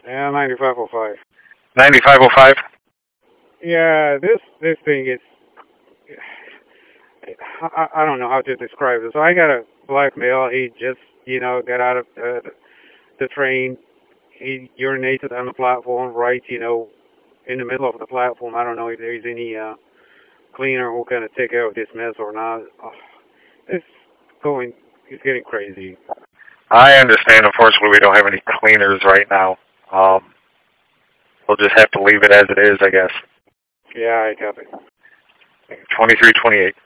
Yeah, 9505. 9505? Yeah, this thing is, I don't know how to describe it. So I got a black male. He just, got out of the train. He urinated on the platform, right, in the middle of the platform. I don't know if there's any cleaner who can take care of this mess or not. Oh, it's going, it's getting crazy. I understand. Unfortunately, we don't have any cleaners right now. We'll just have to leave it as it is, I guess. Yeah, I copy. 2328.